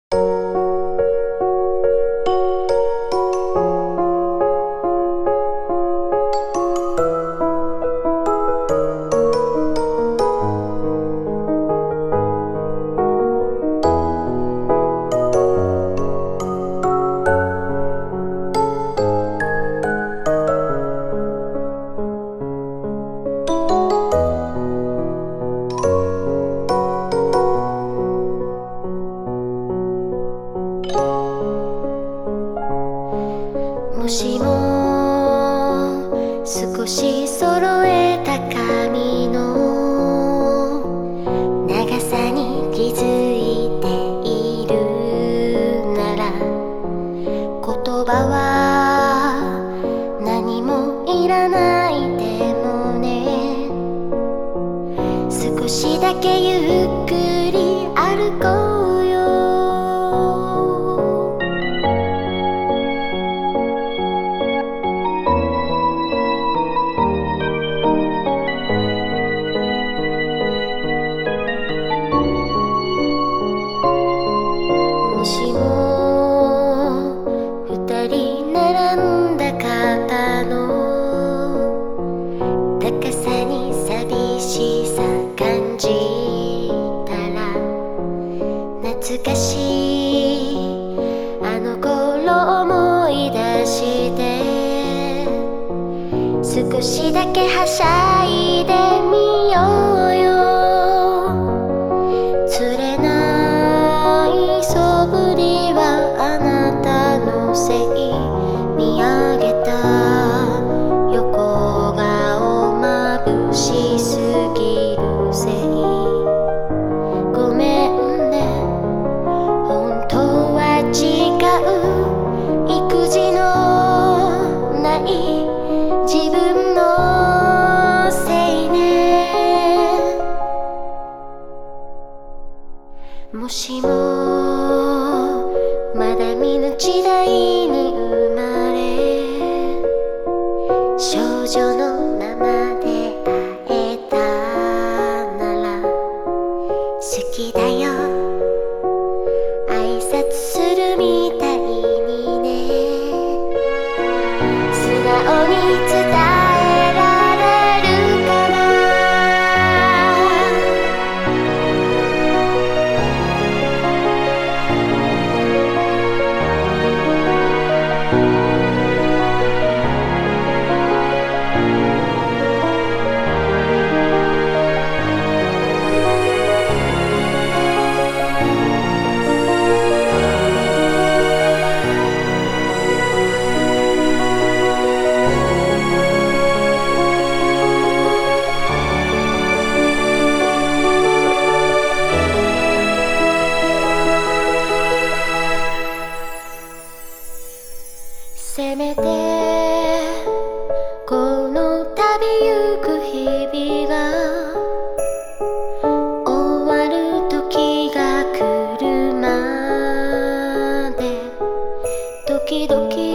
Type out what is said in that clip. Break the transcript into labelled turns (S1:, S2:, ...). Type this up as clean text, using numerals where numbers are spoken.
S1: もしも少し揃えた髪の長さに気づいているなら、言葉は何もいらないでもね、少しだけゆっくり歩こうよ。もしも二人並んだ肩の高さに寂しさ感じたら、懐かしいあの頃思い出して、少しだけはしゃいでみようよ。釣れない素振りはあなたのせい、見上げた横顔眩しすぎるせい、ごめんね、本当は違う、育児のない自分のせいね。もしもまだ見ぬ時代に生まれ、少女のままで会えたなら、好きだよ挨拶するみたいにね、素直に伝えられるかな。せめてこの旅ゆく日々が終わる時が来るまで、時々